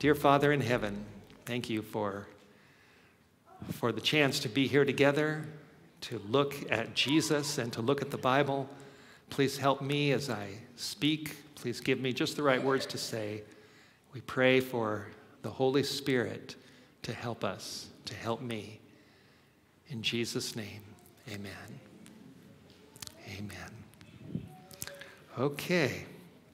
Dear Father in heaven, thank you for the chance to be here together, to look at Jesus and to look at the Bible. Please help me as I speak. Please give me just the right words to say. We pray for the Holy Spirit to help us, to help me. In Jesus' name, amen. Amen. Okay.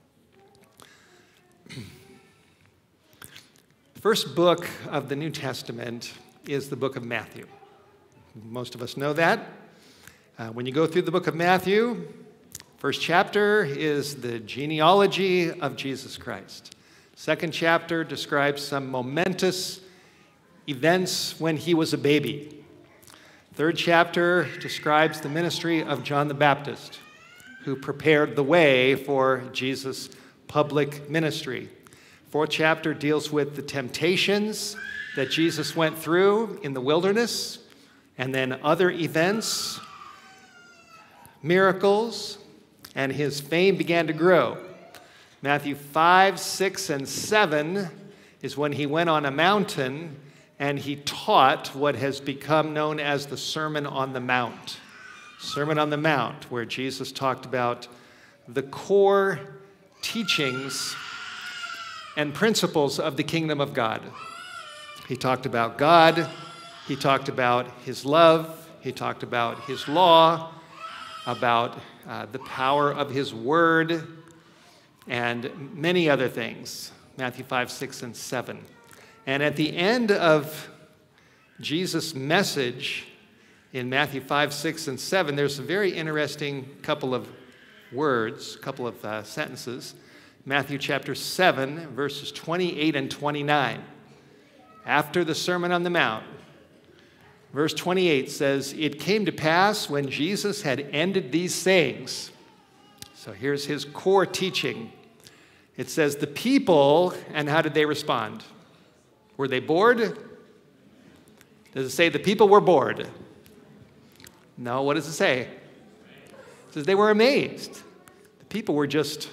First book of the New Testament is the book of Matthew. Most of us know that. When you go through the book of Matthew, first chapter is the genealogy of Jesus Christ. Second chapter describes some momentous events when he was a baby. Third chapter describes the ministry of John the Baptist, who prepared the way for Jesus' public ministry. Fourth chapter deals with the temptations that Jesus went through in the wilderness, and then other events, miracles, and his fame began to grow. Matthew 5, 6, and 7 is when he went on a mountain and he taught what has become known as the Sermon on the Mount. Sermon on the Mount, where Jesus talked about the core teachings and principles of the kingdom of God. He talked about God, he talked about his love, he talked about his law, about the power of his word, and many other things. Matthew 5, 6, and 7. And at the end of Jesus' message in Matthew 5, 6, and 7, there's a very interesting couple of words, couple of sentences. Matthew chapter 7, verses 28 and 29. After the Sermon on the Mount, verse 28 says, "It came to pass when Jesus had ended these sayings." So here's his core teaching. It says, the people, and how did they respond? Were they bored? Does it say the people were bored? No, what does it say? It says they were amazed. The people were just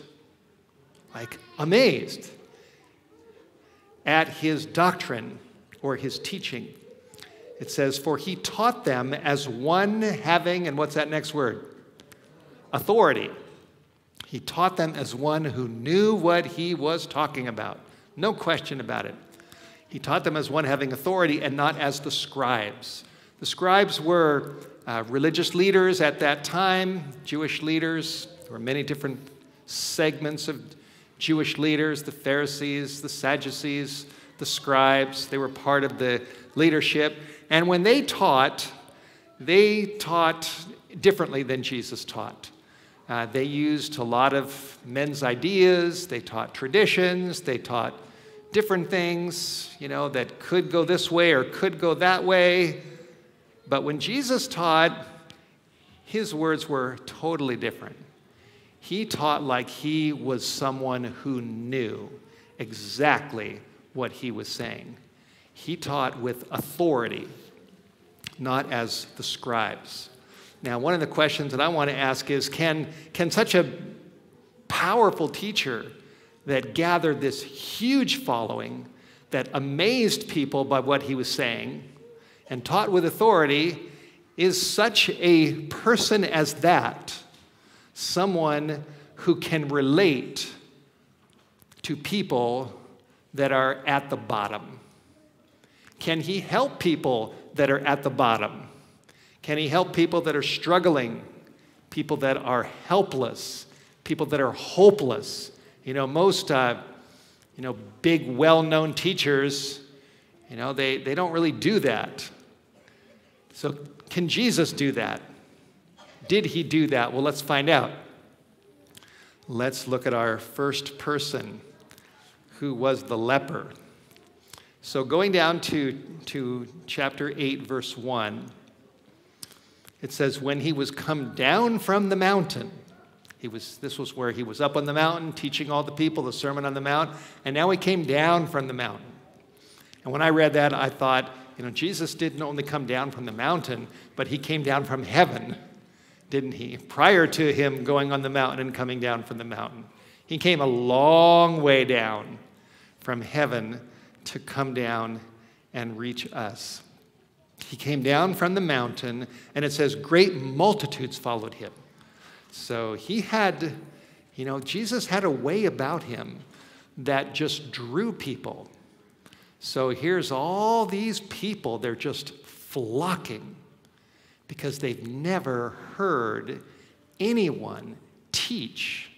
amazed at his doctrine or his teaching. It says, for he taught them as one having, and what's that next word? Authority. He taught them as one who knew what he was talking about. No question about it. He taught them as one having authority and not as the scribes. The scribes were religious leaders at that time, Jewish leaders. There were many different segments of Jewish leaders, the Pharisees, the Sadducees, the scribes. They were part of the leadership. And when they taught differently than Jesus taught. They used a lot of men's ideas. They taught traditions. They taught different things, that could go this way or could go that way. But when Jesus taught, his words were totally different. He taught like he was someone who knew exactly what he was saying. He taught with authority, not as the scribes. Now, one of the questions that I want to ask is, can such a powerful teacher that gathered this huge following, that amazed people by what he was saying, and taught with authority, is such a person as that someone who can relate to people that are at the bottom? Can he help people that are at the bottom? Can he help people that are struggling, people that are helpless, people that are hopeless? Most big, well-known teachers, they don't really do that. So can Jesus do that? Did he do that? Well, let's find out. Let's look at our first person, who was the leper. So going down to chapter 8, verse 1, it says, when he was come down from the mountain, this was where he was up on the mountain teaching all the people the Sermon on the Mount, and now he came down from the mountain. And when I read that, I thought, Jesus didn't only come down from the mountain, but he came down from heaven, didn't he? Prior to him going on the mountain and coming down from the mountain. He came a long way down from heaven to come down and reach us. He came down from the mountain, and it says great multitudes followed him. So he had, Jesus had a way about him that just drew people. So here's all these people, they're just flocking because they've never heard anyone teach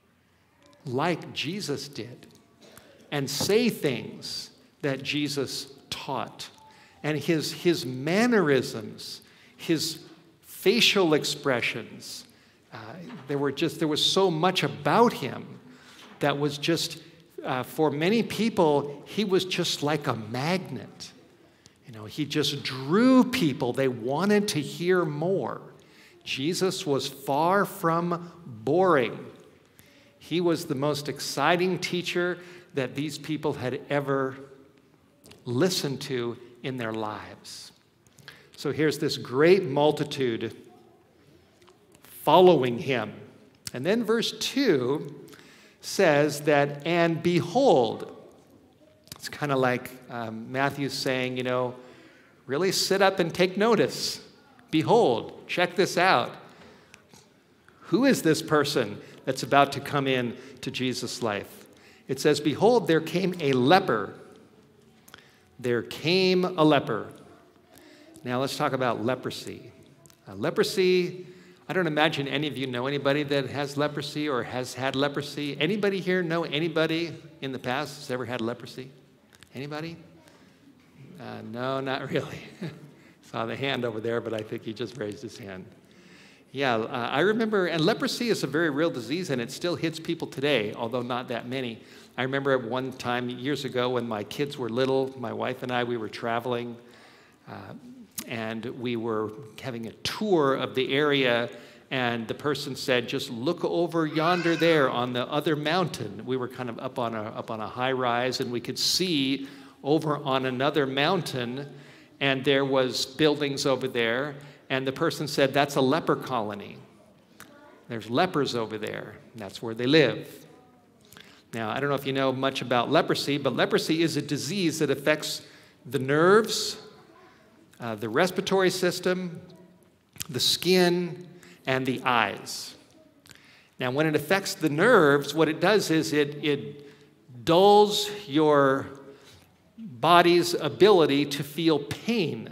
like Jesus did and say things that Jesus taught. And his mannerisms, his facial expressions, there was so much about him that was just, for many people, he was just like a magnet. He just drew people. They wanted to hear more. Jesus was far from boring. He was the most exciting teacher that these people had ever listened to in their lives. So here's this great multitude following him. And then verse 2 says that, and behold, it's kind of like Matthew's saying, really sit up and take notice. Behold, check this out. Who is this person that's about to come in to Jesus' life? It says, behold, there came a leper. There came a leper. Now let's talk about leprosy. Leprosy, I don't imagine any of you know anybody that has leprosy or has had leprosy. Anybody here know anybody in the past that's ever had leprosy? Anybody? No, not really. Saw the hand over there, but I think he just raised his hand. Yeah, I remember, and leprosy is a very real disease, and it still hits people today, although not that many. I remember at one time years ago when my kids were little, my wife and I, we were traveling, and we were having a tour of the area, and the person said, just look over yonder there on the other mountain. We were kind of up on a high rise, and we could see over on another mountain, and there was buildings over there, and the person said, that's a leper colony. There's lepers over there, and that's where they live. Now, I don't know if you know much about leprosy, but leprosy is a disease that affects the nerves, the respiratory system, the skin, and the eyes. Now, when it affects the nerves, what it does is it dulls your body's ability to feel pain.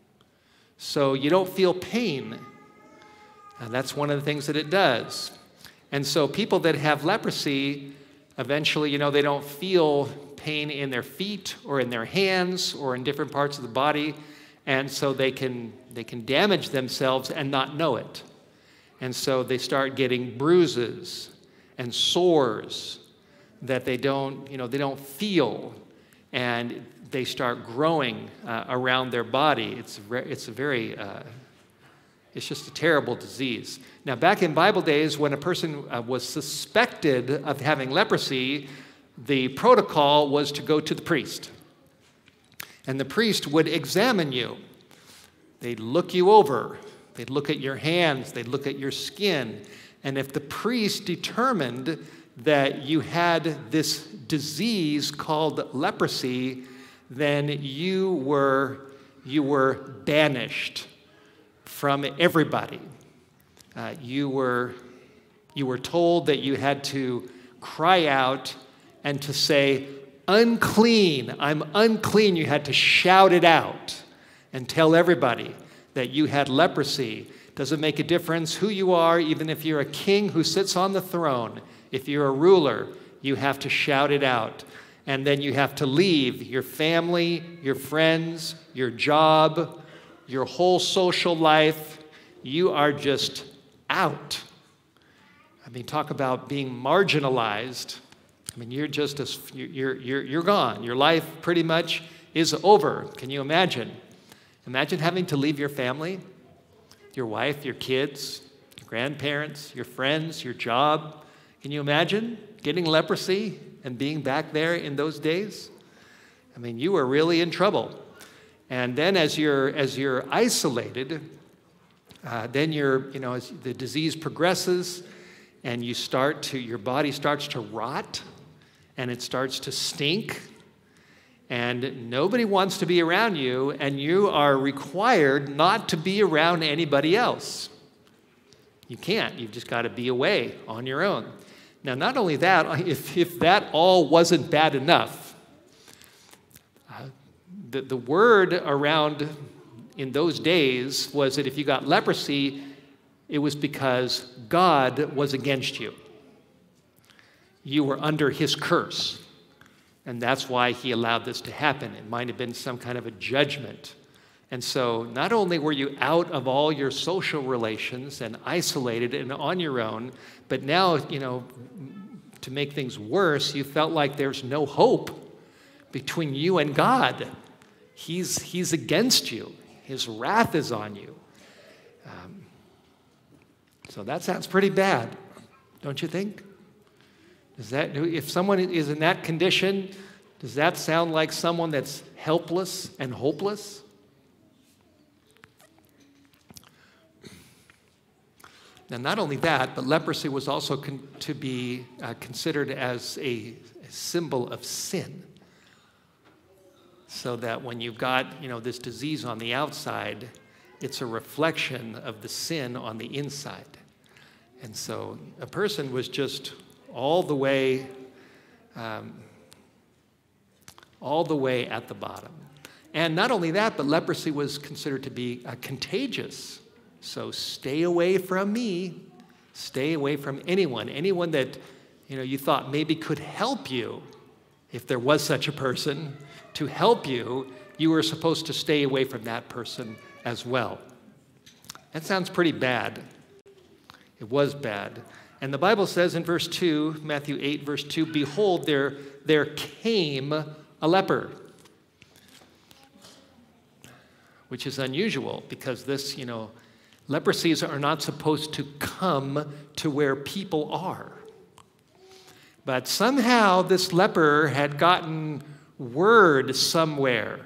So you don't feel pain. And that's one of the things that it does. And so people that have leprosy, eventually, they don't feel pain in their feet or in their hands or in different parts of the body. And so they can damage themselves and not know it. And so they start getting bruises and sores that they don't feel, and they start growing around their body. It's just a terrible disease. Now, back in Bible days, when a person was suspected of having leprosy, the protocol was to go to the priest. And the priest would examine you. They'd look you over. They'd look at your hands. They'd look at your skin. And if the priest determined that you had this disease called leprosy, then you were banished from everybody. You were told that you had to cry out and to say, unclean, I'm unclean. You had to shout it out and tell everybody that you had leprosy. Doesn't make a difference who you are, even if you're a king who sits on the throne. If you're a ruler, you have to shout it out. And then you have to leave your family, your friends, your job, your whole social life. You are just out. I mean, talk about being marginalized. I mean, you're gone. Your life pretty much is over. Can you imagine? Imagine having to leave your family, your wife, your kids, your grandparents, your friends, your job. Can you imagine getting leprosy and being back there in those days? I mean, you were really in trouble. And then as you're isolated, then as the disease progresses and your body starts to rot and it starts to stink and nobody wants to be around you, and you are required not to be around anybody else. You can't. You've just got to be away on your own. Now, not only that, if that all wasn't bad enough, the word around in those days was that if you got leprosy, it was because God was against you. You were under his curse. And that's why he allowed this to happen. It might have been some kind of a judgment. And so not only were you out of all your social relations and isolated and on your own, but now, to make things worse, you felt like there's no hope between you and God. He's against you. His wrath is on you. So that sounds pretty bad, don't you think? If someone is in that condition, does that sound like someone that's helpless and hopeless? Now, not only that, but leprosy was also to be considered as a symbol of sin. So that when you've got, this disease on the outside, it's a reflection of the sin on the inside. And so a person was just all the way at the bottom. And not only that, but leprosy was considered to be contagious. So stay away from me. Stay away from anyone that you thought maybe could help you. If there was such a person to help you, you were supposed to stay away from that person as well. That sounds pretty bad. It was bad. And the Bible says in verse 2, Matthew 8, verse 2, behold, there came a leper. Which is unusual because this, leprosies are not supposed to come to where people are. But somehow this leper had gotten word somewhere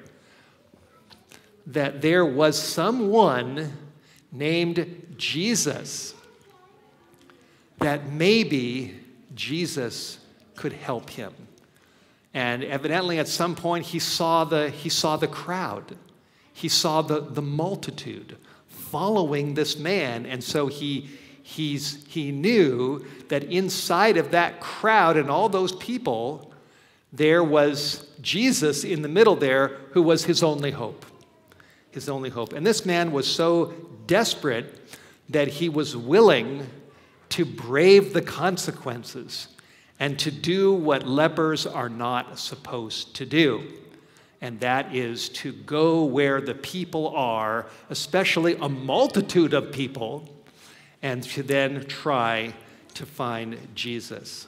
that there was someone named Jesus, that maybe Jesus could help him. And evidently at some point he saw the crowd. He saw the multitude following this man. And so he knew that inside of that crowd and all those people, there was Jesus in the middle there who was his only hope. His only hope. And this man was so desperate that he was willing to brave the consequences and to do what lepers are not supposed to do. And that is to go where the people are, especially a multitude of people, and to then try to find Jesus.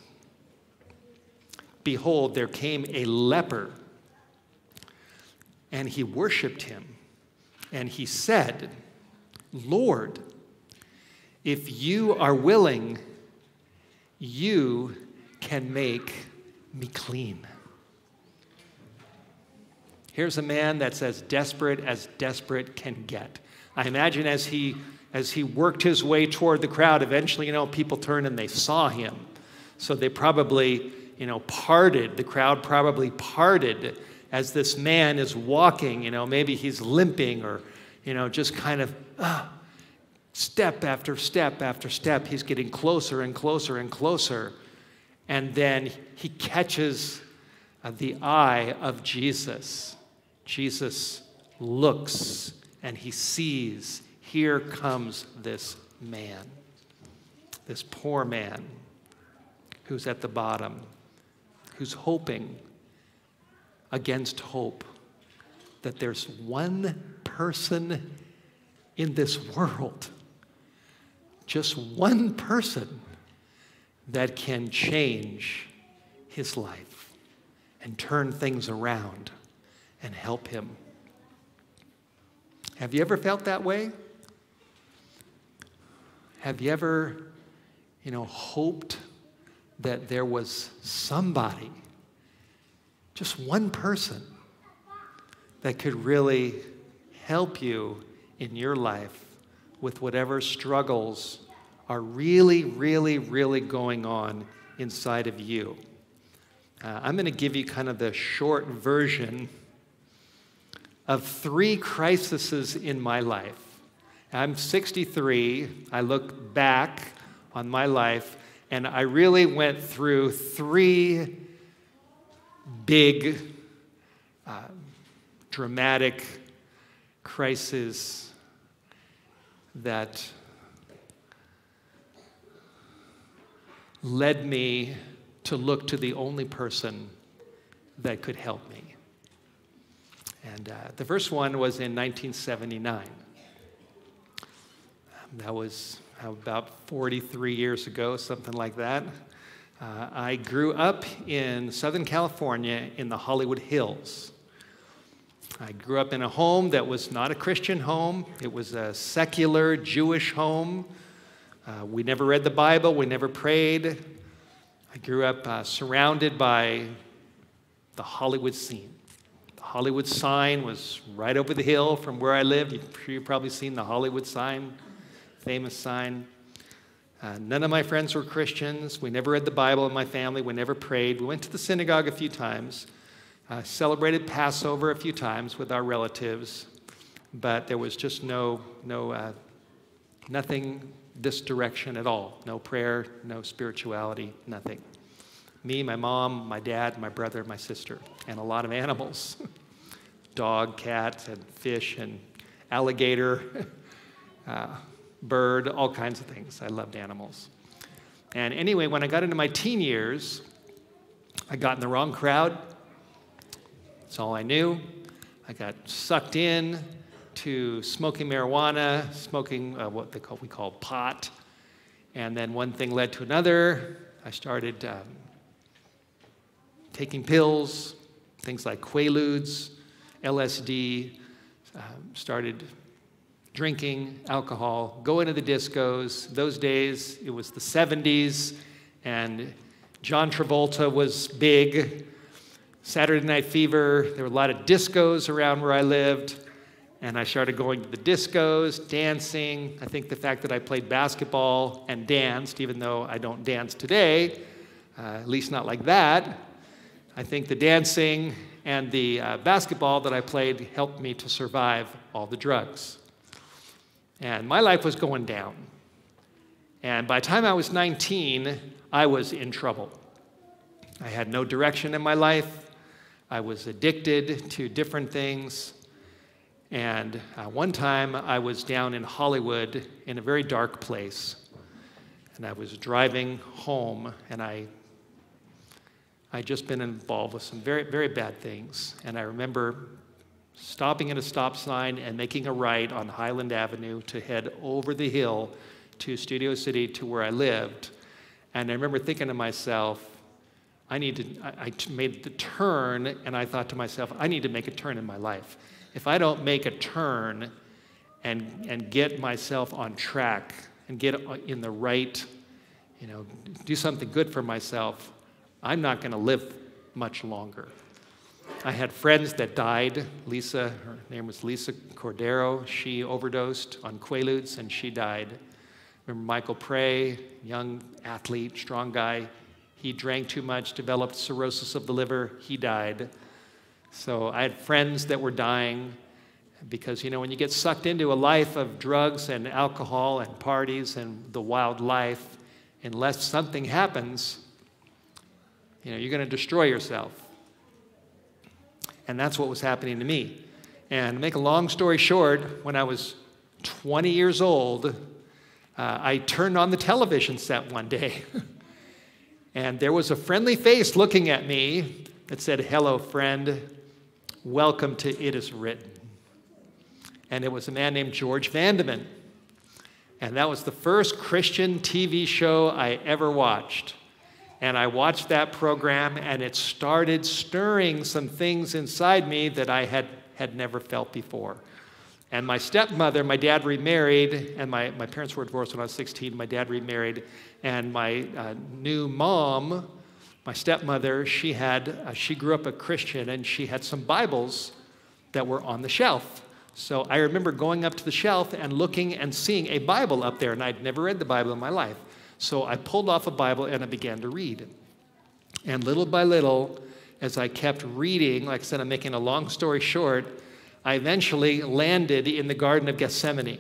Behold, there came a leper, and he worshiped him. And he said, Lord, if you are willing, you can make me clean. Here's a man that's as desperate can get. I imagine as he worked his way toward the crowd, eventually, people turned and they saw him. So they probably, parted. The crowd probably parted as this man is walking. Maybe he's limping or, just kind of step after step after step. He's getting closer and closer and closer. And then he catches the eye of Jesus. Jesus looks and he sees, here comes this man, this poor man who's at the bottom, who's hoping against hope that there's one person in this world, just one person that can change his life and turn things around and help him. Have you ever felt that way? Have you ever, hoped that there was somebody, just one person, that could really help you in your life with whatever struggles are really, really, really going on inside of you? I'm going to give you kind of the short version of 3 crises in my life. I'm 63. I look back on my life, and I really went through 3 big, dramatic crises that led me to look to the only person that could help me. And the first one was in 1979. That was about 43 years ago, something like that. I grew up in Southern California in the Hollywood Hills. I grew up in a home that was not a Christian home. It was a secular Jewish home. We never read the Bible. We never prayed. I grew up surrounded by the Hollywood scene. The Hollywood sign was right over the hill from where I lived. You've probably seen the Hollywood sign, famous sign. None of my friends were Christians. We never read the Bible in my family. We never prayed. We went to the synagogue a few times, celebrated Passover a few times with our relatives, but there was just nothing this direction at all. No prayer, no spirituality, nothing. Me, my mom, my dad, my brother, my sister, and a lot of animals. Dog, cat, and fish, and alligator, bird, all kinds of things. I loved animals. And anyway, when I got into my teen years, I got in the wrong crowd. That's all I knew. I got sucked in to smoking marijuana, smoking what we call pot. And then one thing led to another. I started taking pills, things like Quaaludes, LSD, started drinking alcohol, going to the discos. Those days, it was the 70s, and John Travolta was big. Saturday Night Fever, there were a lot of discos around where I lived, and I started going to the discos, dancing. I think the fact that I played basketball and danced, even though I don't dance today, at least not like that, I think the dancing and the basketball that I played helped me to survive all the drugs. And my life was going down. And by the time I was 19, I was in trouble. I had no direction in my life. I was addicted to different things. And one time I was down in Hollywood in a very dark place. And I was driving home, and I'd just been involved with some very, very bad things. And I remember stopping at a stop sign and making a right on Highland Avenue to head over the hill to Studio City to where I lived. And I remember thinking to myself, I made the turn, and I thought to myself, I need to make a turn in my life. If I don't make a turn and get myself on track and get in the right, do something good for myself, I'm not going to live much longer. I had friends that died. Lisa, her name was Lisa Cordero. She overdosed on Quaaludes, and she died. Remember Michael Prey, young athlete, strong guy. He drank too much, developed cirrhosis of the liver. He died. So I had friends that were dying because, when you get sucked into a life of drugs and alcohol and parties and the wild life, unless something happens, you're going to destroy yourself. And that's what was happening to me. And to make a long story short, when I was 20 years old, I turned on the television set one day. And there was a friendly face looking at me that said, "Hello, friend. Welcome to It Is Written." And it was a man named George Vandeman. And that was the first Christian TV show I ever watched. And I watched that program, and it started stirring some things inside me that I had never felt before. And my stepmother, my dad remarried, and my parents were divorced when I was 16. My dad remarried, and my new mom, my stepmother, she grew up a Christian, and she had some Bibles that were on the shelf. So I remember going up to the shelf and looking and seeing a Bible up there, and I'd never read the Bible in my life. So I pulled off a Bible and I began to read. And little by little, as I kept reading, like I said, I'm making a long story short, I eventually landed in the Garden of Gethsemane.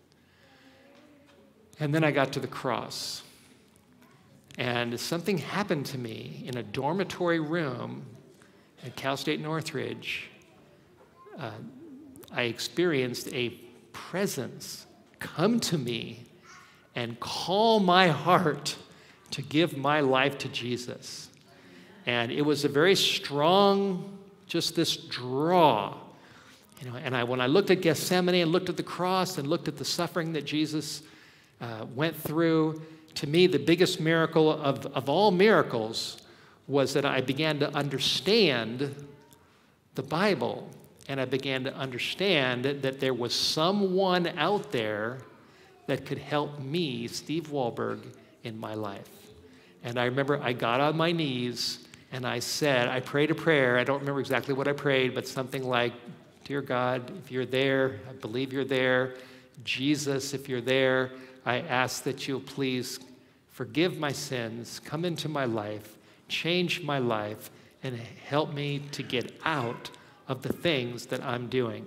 And then I got to the cross. And something happened to me in a dormitory room at Cal State Northridge. I experienced a presence come to me and call my heart to give my life to Jesus. And it was a very strong, just this draw. And when I looked at Gethsemane and looked at the cross and looked at the suffering that Jesus went through, to me, the biggest miracle of all miracles was that I began to understand the Bible, and I began to understand that there was someone out there that could help me, Steve Wahlberg, in my life. And I remember I got on my knees and I prayed a prayer. I don't remember exactly what I prayed, but something like, "Dear God, if you're there, I believe you're there. Jesus, if you're there, I ask that you'll please forgive my sins, come into my life, change my life, and help me to get out of the things that I'm doing."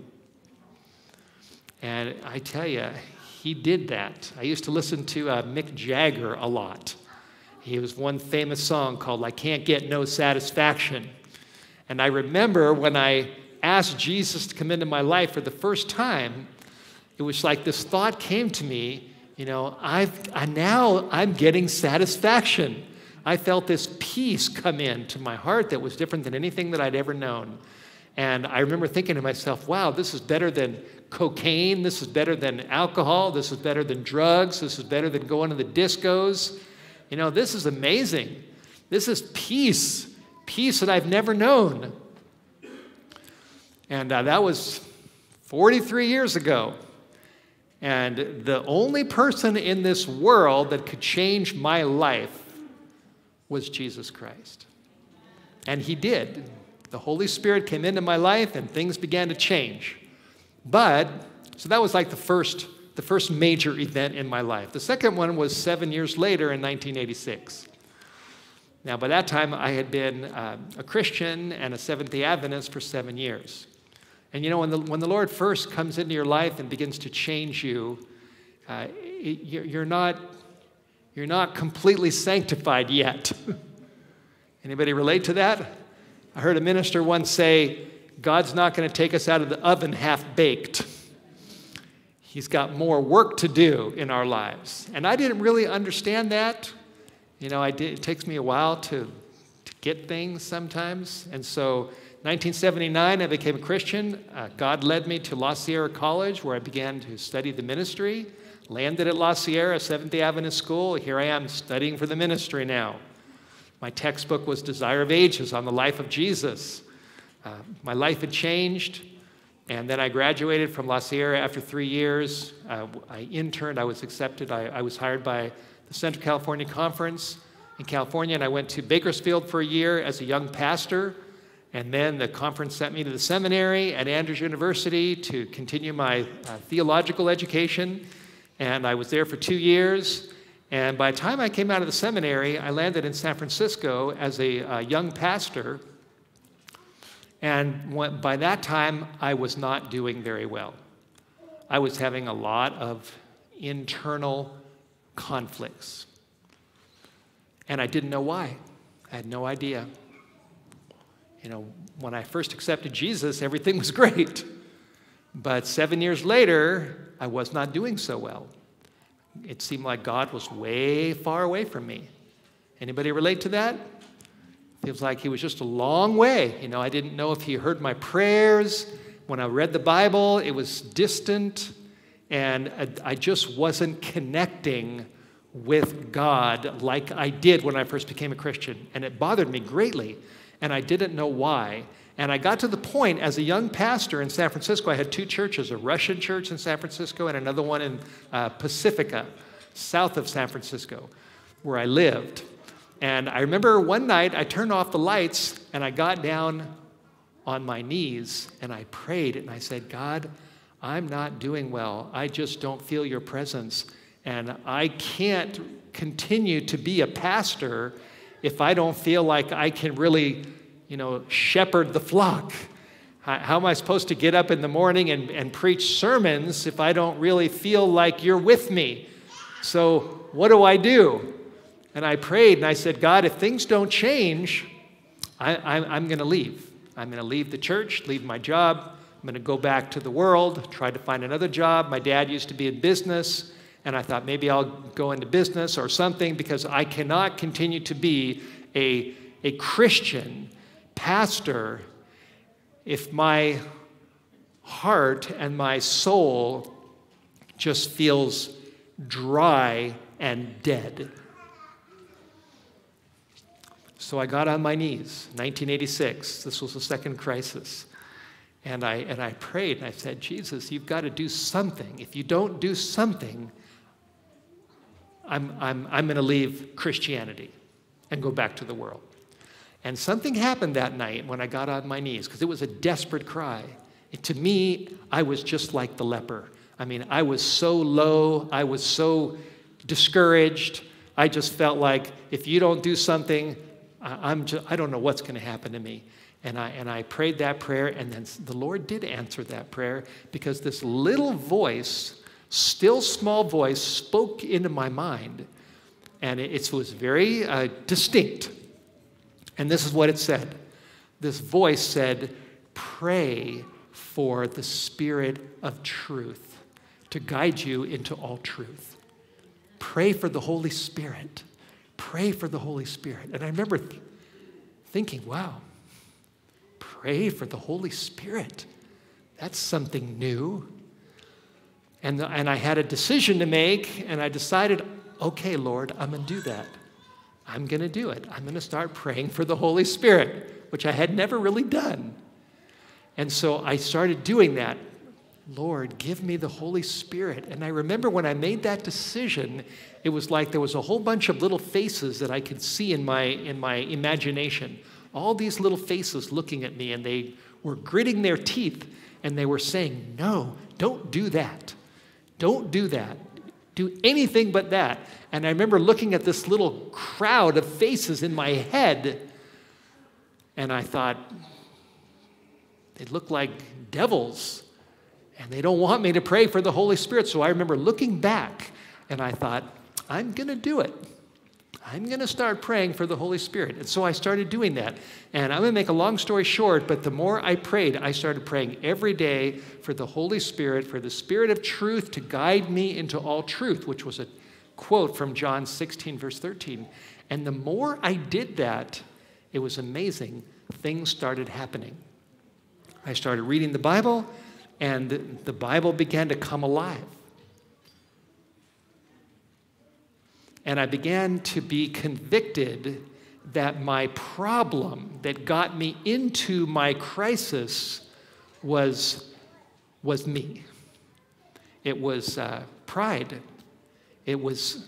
And I tell you, he did that. I used to listen to Mick Jagger a lot. He was one famous song called "I Can't Get No Satisfaction." And I remember when I asked Jesus to come into my life for the first time, it was like this thought came to me, now I'm getting satisfaction. I felt this peace come into my heart that was different than anything that I'd ever known. And I remember thinking to myself, wow, this is better than cocaine. This is better than alcohol. This is better than drugs. This is better than going to the discos. This is amazing. This is peace that I've never known. And that was 43 years ago. And the only person in this world that could change my life was Jesus Christ. And he did. The Holy Spirit came into my life and things began to change. So that was like the first major event in my life. The second one was 7 years later in 1986. Now, by that time, I had been a Christian and a Seventh-day Adventist for 7 years. And when the Lord first comes into your life and begins to change you, you're not completely sanctified yet. Anybody relate to that? I heard a minister once say, God's not going to take us out of the oven half-baked. He's got more work to do in our lives. And I didn't really understand that. It takes me a while to get things sometimes. And so 1979, I became a Christian. God led me to La Sierra College, where I began to study the ministry. Landed at La Sierra, Seventh-day Adventist school. Here I am studying for the ministry now. My textbook was Desire of Ages on the life of Jesus. My life had changed, and then I graduated from La Sierra after 3 years. I interned. I was accepted. I was hired by the Central California Conference in California, and I went to Bakersfield for a year as a young pastor. And then the conference sent me to the seminary at Andrews University to continue my theological education. And I was there for 2 years. And by the time I came out of the seminary, I landed in San Francisco as a young pastor. And by that time, I was not doing very well. I was having a lot of internal conflicts. And I didn't know why. I had no idea. When I first accepted Jesus, everything was great. But 7 years later, I was not doing so well. It seemed like God was way far away from me. Anybody relate to that? Feels like he was just a long way. I didn't know if he heard my prayers. When I read the Bible, it was distant. And I just wasn't connecting with God like I did when I first became a Christian. And it bothered me greatly. And I didn't know why. And I got to the point as a young pastor in San Francisco, I had 2 churches, a Russian church in San Francisco and another one in Pacifica, south of San Francisco, where I lived. And I remember one night I turned off the lights and I got down on my knees and I prayed and I said, God, I'm not doing well. I just don't feel your presence. And I can't continue to be a pastor if I don't feel like I can really, shepherd the flock? How am I supposed to get up in the morning and preach sermons if I don't really feel like you're with me? So what do I do? And I prayed and I said, God, if things don't change, I'm going to leave. I'm going to leave the church, leave my job. I'm going to go back to the world, try to find another job. My dad used to be in business, and I thought maybe I'll go into business or something, because I cannot continue to be a Christian pastor if my heart and my soul just feels dry and dead. So I got on my knees, 1986. This was the second crisis. And I prayed and I said, Jesus, you've got to do something. If you don't do something, I'm going to leave Christianity and go back to the world. And something happened that night when I got on my knees, because it was a desperate cry. To me, I was just like the leper. I mean, I was so low. I was so discouraged. I just felt like if you don't do something, I don't know what's going to happen to me. And I prayed that prayer, and then the Lord did answer that prayer, because this little voice, still small voice, spoke into my mind. And it was very distinct. And this is what it said. This voice said, pray for the Spirit of truth to guide you into all truth. Pray for the Holy Spirit. Pray for the Holy Spirit. And I remember thinking, wow, pray for the Holy Spirit. That's something new. And I had a decision to make, and I decided, okay, Lord, I'm going to do that. I'm going to do it. I'm going to start praying for the Holy Spirit, which I had never really done. And so I started doing that. Lord, give me the Holy Spirit. And I remember when I made that decision, it was like there was a whole bunch of little faces that I could see in my imagination. All these little faces looking at me, and they were gritting their teeth, and they were saying, no, don't do that. Don't do that. Do anything but that. And I remember looking at this little crowd of faces in my head, and I thought, they look like devils, and they don't want me to pray for the Holy Spirit. So I remember looking back, and I thought, I'm going to do it. I'm going to start praying for the Holy Spirit. And so I started doing that. And I'm going to make a long story short, but the more I prayed, I started praying every day for the Holy Spirit, for the Spirit of truth to guide me into all truth, which was a quote from John 16, verse 13. And the more I did that, it was amazing. Things started happening. I started reading the Bible, and the Bible began to come alive. And I began to be convicted that my problem that got me into my crisis was me. It was pride. It was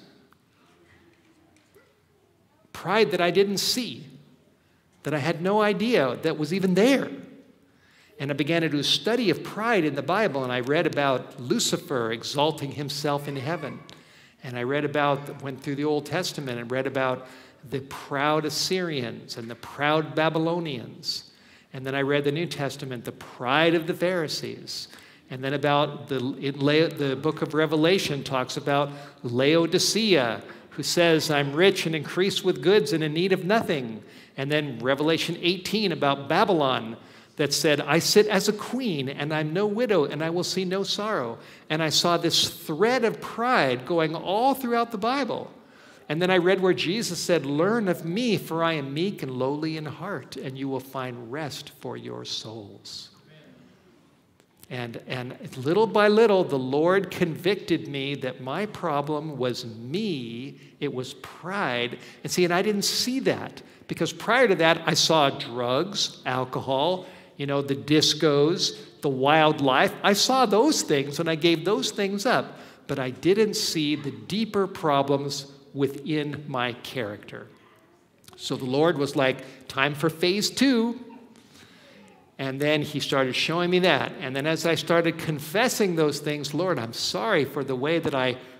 pride that I didn't see, that I had no idea that was even there. And I began to do a study of pride in the Bible, and I read about Lucifer exalting himself in heaven. And I went through the Old Testament and read about the proud Assyrians and the proud Babylonians. And then I read the New Testament, the pride of the Pharisees. And then about the book of Revelation talks about Laodicea, who says, I'm rich and increased with goods and in need of nothing. And then Revelation 18 about Babylon, that said, I sit as a queen, and I'm no widow, and I will see no sorrow. And I saw this thread of pride going all throughout the Bible. And then I read where Jesus said, learn of me, for I am meek and lowly in heart, and you will find rest for your souls. And little by little, the Lord convicted me that my problem was me. It was pride. And I didn't see that, because prior to that, I saw drugs, alcohol, the discos, the wildlife. I saw those things, and I gave those things up. But I didn't see the deeper problems within my character. So the Lord was like, time for phase 2. And then he started showing me that. And then as I started confessing those things, Lord, I'm sorry for the way that I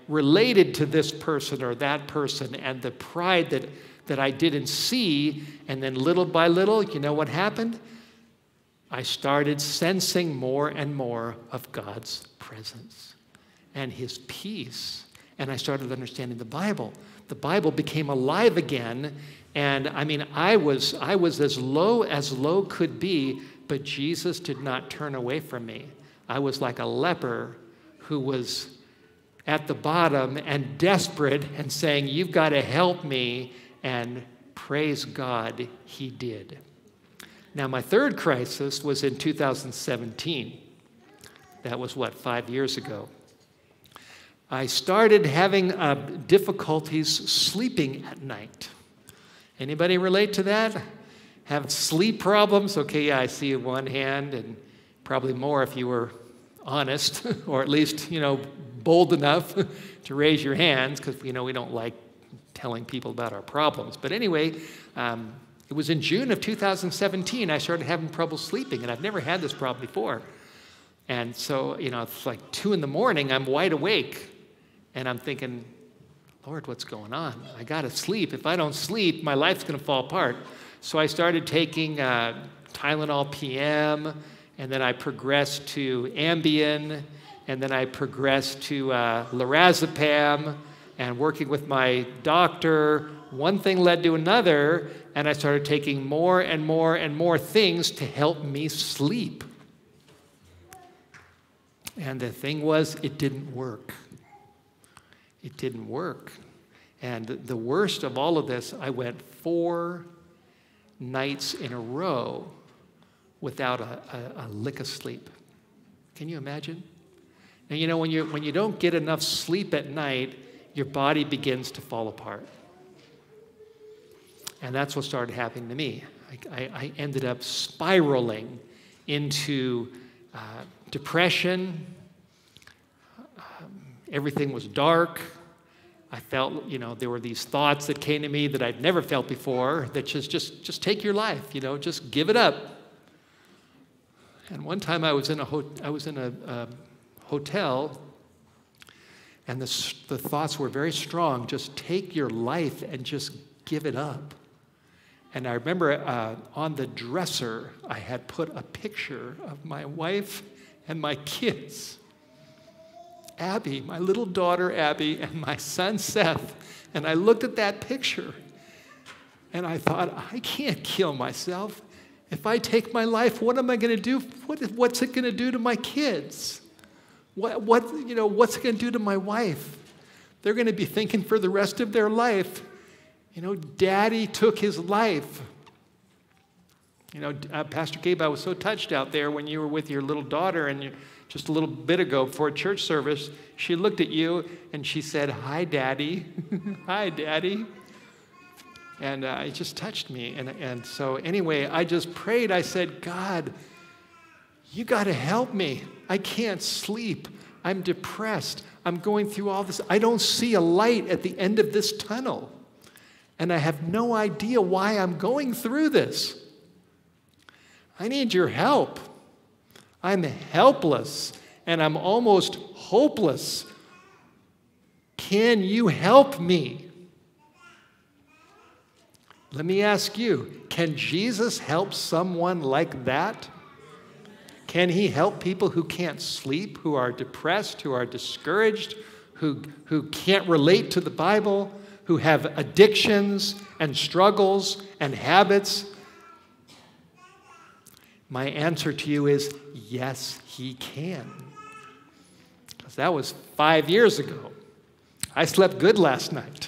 related to this person or that person, and the pride that I didn't see. And then little by little, you know what happened? I started sensing more and more of God's presence and his peace. And I started understanding the Bible. The Bible became alive again. And I mean, I was as low could be, but Jesus did not turn away from me. I was like a leper who was at the bottom and desperate and saying, "You've got to help me." And praise God, he did. Now, my third crisis was in 2017. That was, 5 years ago. I started having difficulties sleeping at night. Anybody relate to that? Have sleep problems? Okay, yeah, I see one hand, and probably more if you were honest, or at least, bold enough to raise your hands, because, we don't like telling people about our problems. But anyway, it was in June of 2017 I started having trouble sleeping, and I've never had this problem before. And so, it's like 2 a.m, I'm wide awake, and I'm thinking, Lord, what's going on? I got to sleep. If I don't sleep, my life's going to fall apart. So I started taking Tylenol PM, and then I progressed to Ambien, and then I progressed to lorazepam, and working with my doctor, one thing led to another, and I started taking more and more and more things to help me sleep. And the thing was, it didn't work. It didn't work. And the worst of all of this, I went 4 nights in a row without a lick of sleep. Can you imagine? And when you don't get enough sleep at night, your body begins to fall apart. And that's what started happening to me. I ended up spiraling into depression. Everything was dark. I felt, there were these thoughts that came to me that I'd never felt before, that just take your life, just give it up. And one time I was in a hotel, and the thoughts were very strong. Just take your life and just give it up. And I remember on the dresser, I had put a picture of my wife and my kids. Abby, my little daughter Abby, and my son Seth. And I looked at that picture, and I thought, I can't kill myself. If I take my life, what am I going to do? What's it going to do to my kids? What's it going to do to my wife? They're going to be thinking for the rest of their life, Daddy took his life. Pastor Gabe, I was so touched out there when you were with your little daughter, and just a little bit ago before church service, she looked at you and she said, "Hi, Daddy." "Hi, Daddy." And it just touched me. And so anyway, I just prayed. I said, "God, you got to help me. I can't sleep. I'm depressed. I'm going through all this. I don't see a light at the end of this tunnel. And I have no idea why I'm going through this. I need your help. I'm helpless, and I'm almost hopeless. Can you help me?" Let me ask you, can Jesus help someone like that? Can he help people who can't sleep, who are depressed, who are discouraged, who can't relate to the Bible, who have addictions and struggles and habits? My answer to you is, yes, he can. Because that was 5 years ago. I slept good last night.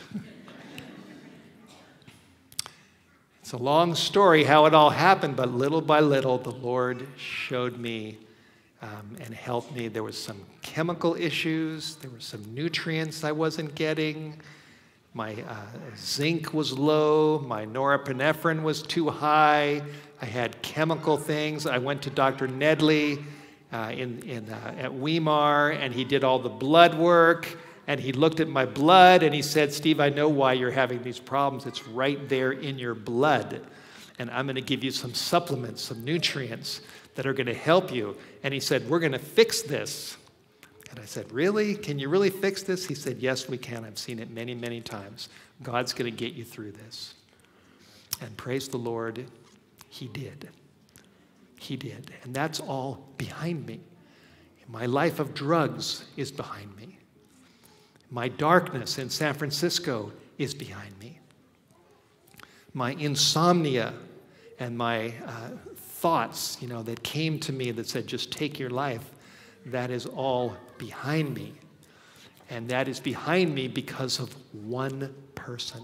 It's a long story how it all happened, but little by little, the Lord showed me and helped me. There was some chemical issues. There were some nutrients I wasn't getting. My zinc was low. My norepinephrine was too high. I had chemical things. I went to Dr. Nedley at Weimar, and he did all the blood work. And he looked at my blood, and he said, "Steve, I know why you're having these problems. It's right there in your blood. And I'm going to give you some supplements, some nutrients that are going to help you." And he said, "We're going to fix this." And I said, really? Can you really fix this? He said, yes, we can. I've seen it many, many times. God's going to get you through this. And praise the Lord, he did. He did. And that's all behind me. My life of drugs is behind me. My darkness in San Francisco is behind me. My insomnia and my thoughts, that came to me that said, just take your life, that is all behind me. And that is behind me because of one person.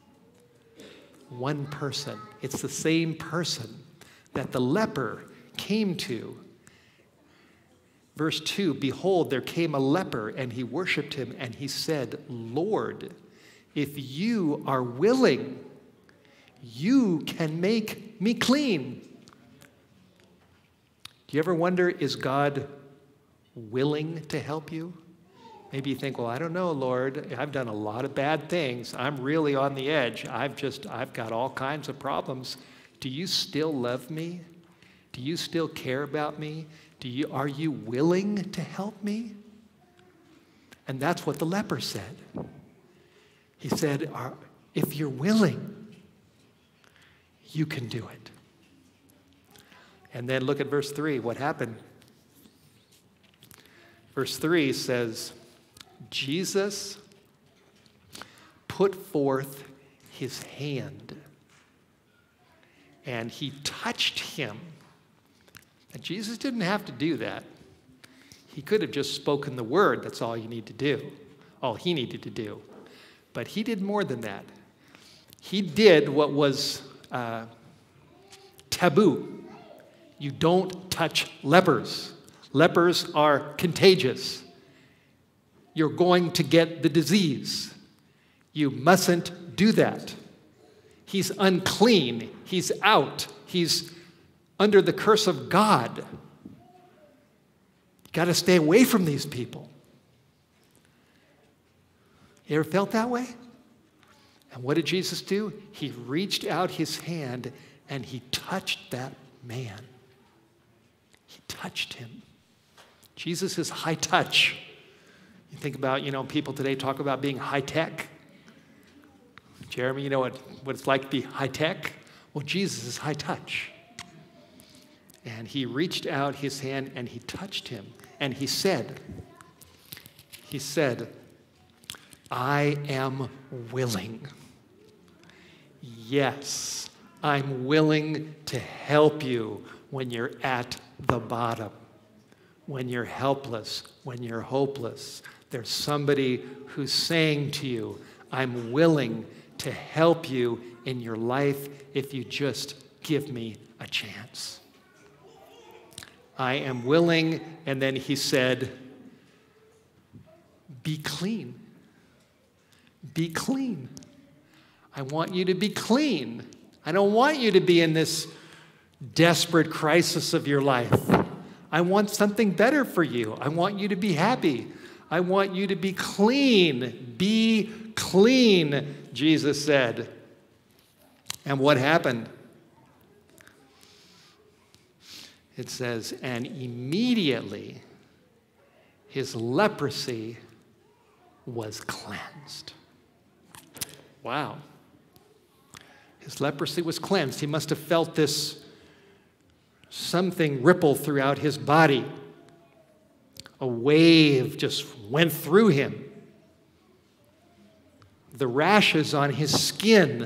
One person. It's the same person that the leper came to. Verse 2, behold, there came a leper, and he worshiped him, and he said, Lord, if you are willing, you can make me clean. Do you ever wonder, is God willing to help you? Maybe you think, well, I don't know, Lord. I've done a lot of bad things. I'm really on the edge. I've got all kinds of problems. Do you still love me? Do you still care about me? Are you willing to help me? And that's what the leper said. He said, if you're willing, you can do it. And then look at verse 3. What happened? Verse 3 says, Jesus put forth his hand, and he touched him. And Jesus didn't have to do that. He could have just spoken the word. That's all you need to do. All he needed to do. But he did more than that. He did what was taboo. You don't touch lepers. Lepers are contagious. You're going to get the disease. You mustn't do that. He's unclean. He's out. He's under the curse of God. You got to stay away from these people. You ever felt that way? And what did Jesus do? He reached out his hand and he touched that man. He touched him. Jesus is high touch. You think about, people today talk about being high tech. Jeremy, you know what it's like to be high tech? Well, Jesus is high touch. And he reached out his hand and he touched him. And he said, I am willing. Yes, I'm willing to help you when you're at the bottom, when you're helpless, when you're hopeless. There's somebody who's saying to you, I'm willing to help you in your life if you just give me a chance. I am willing, and then he said, be clean. Be clean. I want you to be clean. I don't want you to be in this desperate crisis of your life. I want something better for you. I want you to be happy. I want you to be clean. Be clean, Jesus said. And what happened? It says, and immediately his leprosy was cleansed. Wow. His leprosy was cleansed. He must have felt something ripple throughout his body. A wave just went through him. The rashes on his skin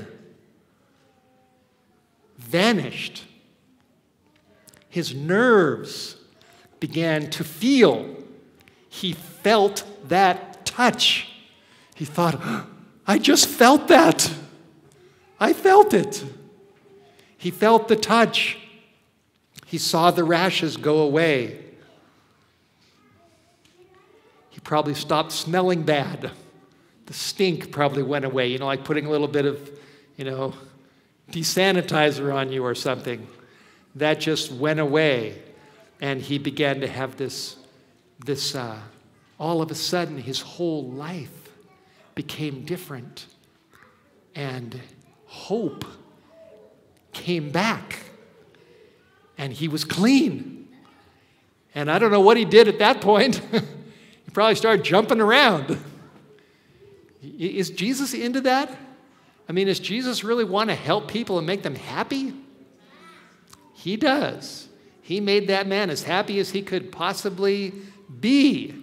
vanished. His nerves began to feel. He felt that touch. He thought, I just felt that. I felt it. He felt the touch. He saw the rashes go away. He probably stopped smelling bad. The stink probably went away, like putting a little bit of, desanitizer on you or something. That just went away. And he began to have this all of a sudden, his whole life became different. And hope came back. And he was clean. And I don't know what he did at that point. He probably started jumping around. Is Jesus into that? I mean, does Jesus really want to help people and make them happy? He does. He made that man as happy as he could possibly be.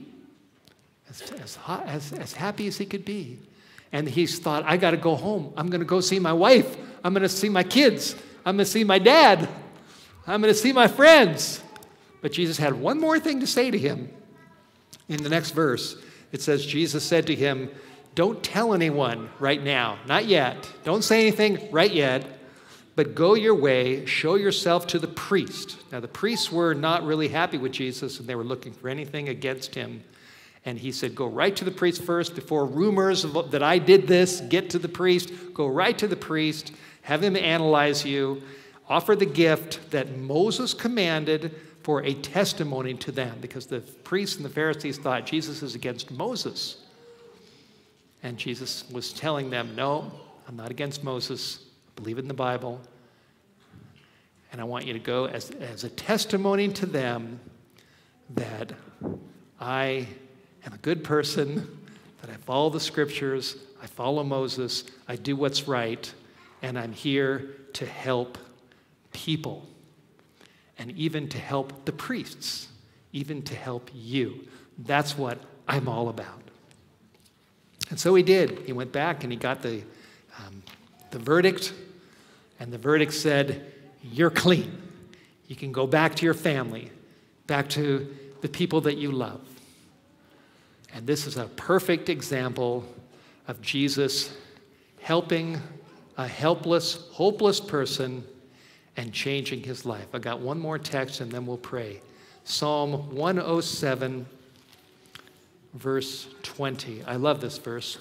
As happy as he could be. And he's thought, I got to go home. I'm going to go see my wife. I'm going to see my kids. I'm going to see my dad. I'm going to see my friends. But Jesus had one more thing to say to him. In the next verse, it says, Jesus said to him, don't tell anyone right now, not yet. Don't say anything right yet, but go your way, show yourself to the priest. Now, the priests were not really happy with Jesus, and they were looking for anything against him. And he said, go right to the priest first before rumors that I did this get to the priest. Go right to the priest, have him analyze you, offer the gift that Moses commanded for a testimony to them, because the priests and the Pharisees thought Jesus is against Moses. And Jesus was telling them, no, I'm not against Moses. I believe in the Bible. And I want you to go as a testimony to them that I am a good person, that I follow the scriptures, I follow Moses, I do what's right, and I'm here to help people, and even to help the priests, even to help you. That's what I'm all about. And so he did. He went back and he got the verdict, and the verdict said, you're clean. You can go back to your family, back to the people that you love. And this is a perfect example of Jesus helping a helpless, hopeless person and changing his life. I got one more text and then we'll pray. Psalm 107, verse 20. I love this verse.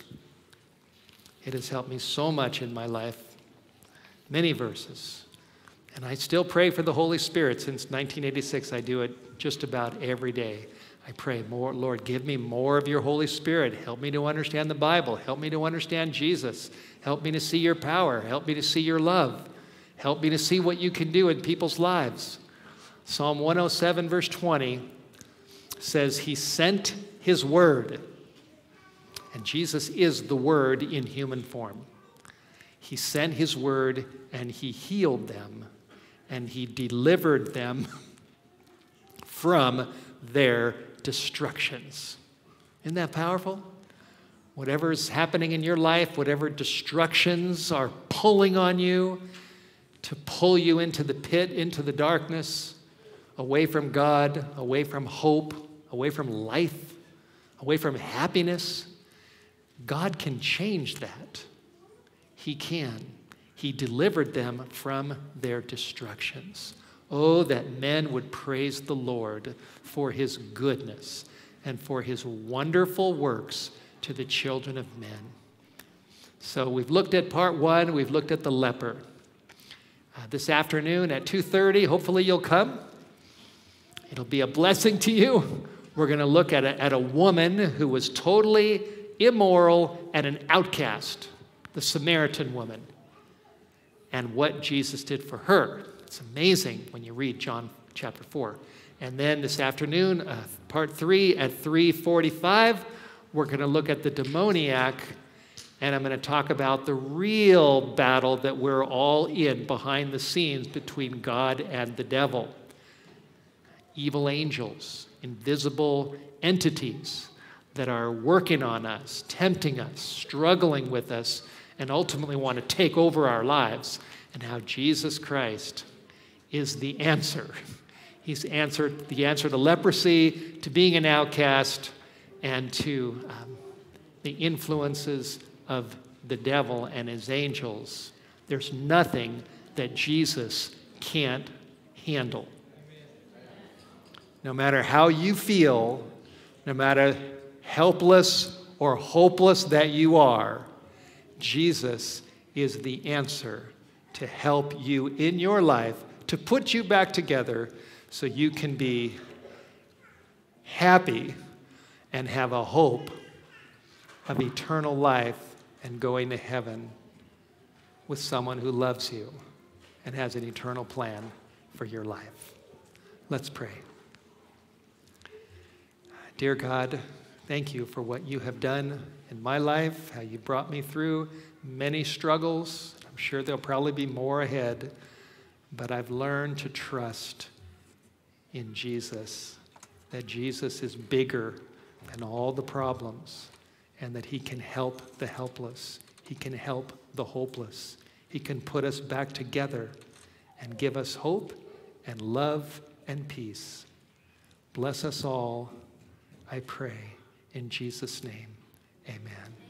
It has helped me so much in my life. Many verses. And I still pray for the Holy Spirit. Since 1986, I do it just about every day. I pray, more, Lord, give me more of your Holy Spirit. Help me to understand the Bible. Help me to understand Jesus. Help me to see your power. Help me to see your love. Help me to see what you can do in people's lives. Psalm 107, verse 20 says, he sent his word. And Jesus is the word in human form. He sent his word and he healed them and he delivered them from their destructions. Isn't that powerful? Whatever is happening in your life, whatever destructions are pulling on you to pull you into the pit, into the darkness, away from God, away from hope, away from life, away from happiness, God can change that. He can. He delivered them from their destructions. Oh, that men would praise the Lord for his goodness and for his wonderful works to the children of men. So we've looked at part one. We've looked at the leper. This afternoon at 2:30, hopefully you'll come. It'll be a blessing to you. We're going to look at a woman who was totally immoral and an outcast, the Samaritan woman, and what Jesus did for her. It's amazing when you read John chapter 4. And then this afternoon, part 3 at 3:45, we're going to look at the demoniac, and I'm going to talk about the real battle that we're all in behind the scenes between God and the devil. Evil angels, invisible entities that are working on us, tempting us, struggling with us, and ultimately want to take over our lives, and how Jesus Christ is the answer. He's the answer to leprosy, to being an outcast, and to the influences of the devil and his angels. There's nothing that Jesus can't handle. No matter how you feel, no matter helpless or hopeless that you are, Jesus is the answer to help you in your life, to put you back together so you can be happy and have a hope of eternal life and going to heaven with someone who loves you and has an eternal plan for your life. Let's pray. Dear God, Thank you for what you have done in my life, how you brought me through many struggles. I'm sure there'll probably be more ahead, but I've learned to trust in Jesus, that Jesus is bigger than all the problems, and that he can help the helpless. He can help the hopeless. He can put us back together and give us hope and love and peace. Bless us all, I pray, in Jesus' name. Amen.